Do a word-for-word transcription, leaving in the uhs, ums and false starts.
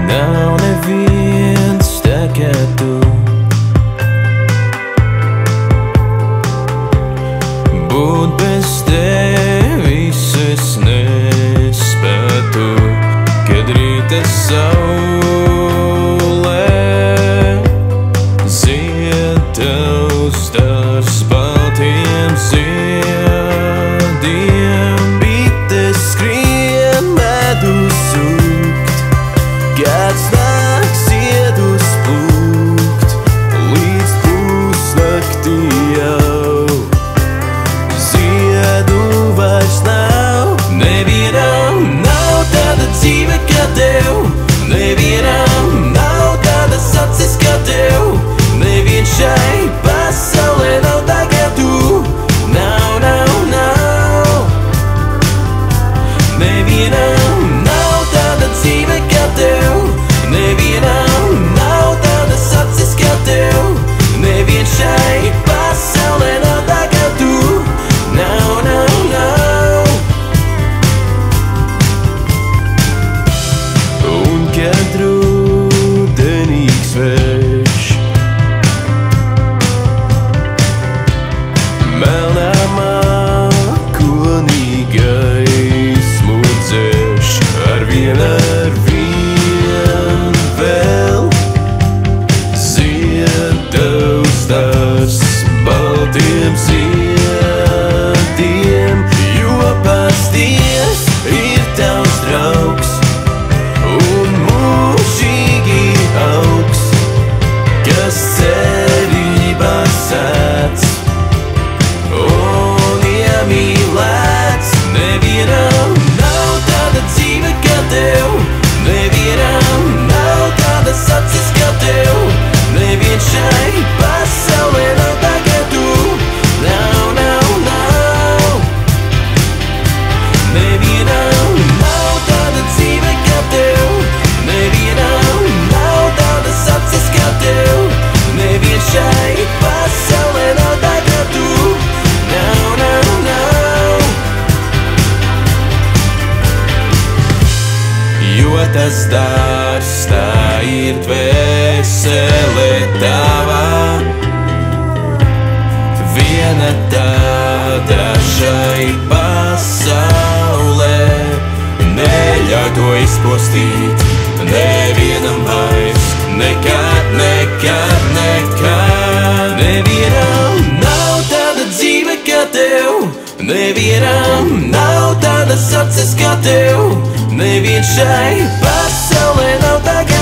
Nav neviens tā kā tu. Būt bez tevis es nespētu, kad rīta saulē zied tavs stars baltiem ziediem. Bites skrien medu sukt, kāds nāks iedus plūkt, līdz pusnaktī jau ziedu vairs nav. Nevienam nav tāda dzīve kā tev, nevienam nav tādas acis kā tev, neviens šai pasaulē nav tā kā tu. Nav, nav, nav. Nevienam nav tāda dzīve kā tev, nevienam nav tādas acis kā tev, neviens šai pasaulē nav tā kā tu. Nav, nav, nav. Un kad rudenīgs vējš melnā mākonī gaismu dzēš, arvien, arvien vēl zied tavs stars baltiem ziediem, jo pats Dievs ir tavs draugs un mūžīgi augs, kas cerībā sēdz un iemīlēts. Nevienam nav tāda dzīve kā tev, nevienam nav tādas acis kā tev, neviens šai pasaulē nav tā kā tu. Nav, nav, nav. Nevienam nav tāda dzīve kā tev, nevienam nav tādas acis kā tev, neviens šai pasaulē nav tā kā tu. Nav, nav, nav. Jo tas dārs tā ir dvēsele tavā, viena tāda šai pasaulē. Neļauj to izpostīt nevienam vairs, nekad, nekad, nekad. Nevienam nav tāda dzīve kā tev, nevienam nav tādas acis kā tev, neviens šai pasaulē nav tā kā